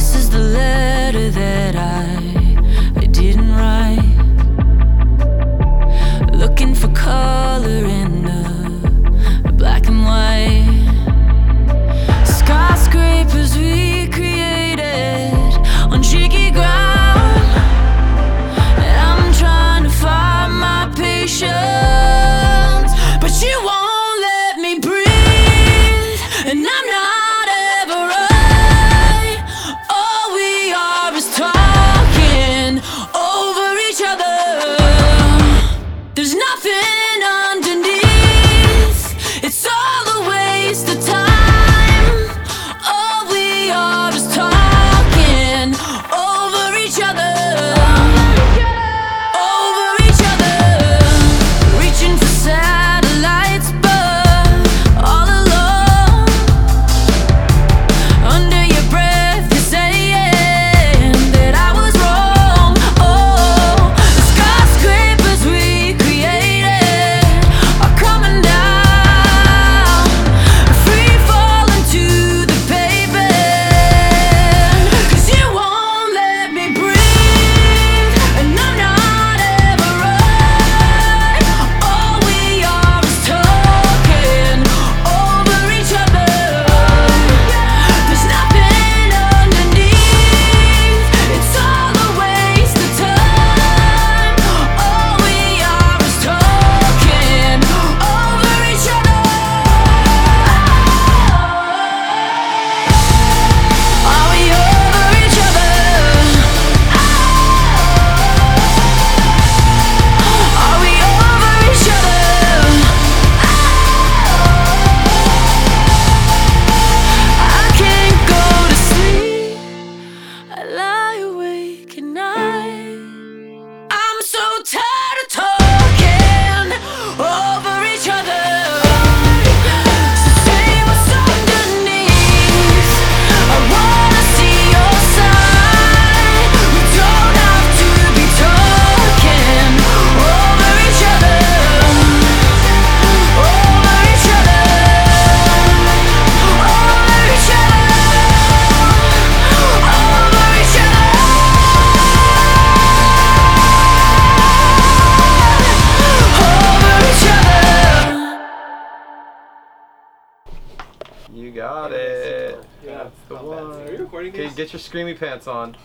This is the letter that I didn't write. Looking for color in the black and white. Skyscrapers we created on shaky ground, and I'm trying to find my patience, but you won't let me breathe, and I'm not ever right. All we are is talking over each other. There's nothing underneath, it's all a waste of time. All we are is talking over each other. Over each other. Reaching for satellites, but all alone. Under your breath you're saying that I was wrong. Oh, the skyscrapers we created are coming down, free falling to the pavement. 'Cause you won't let me breathe, and I'm not ever right. All we are is talking over each other. There's nothing underneath, it's all a waste of time. All we are is talking over each other. Are we over each other? Are we over each other? I can't go to sleep, I lie awake at night. I'm so tired of talking over each other. So say what's underneath, I wanna see your side. We don't have to be talking over each other. Over each other. Over each other. Over each other. Over each other. You got it. Yeah, That's the not bad. one. Are you recording Okay, this? get your screamy pants on.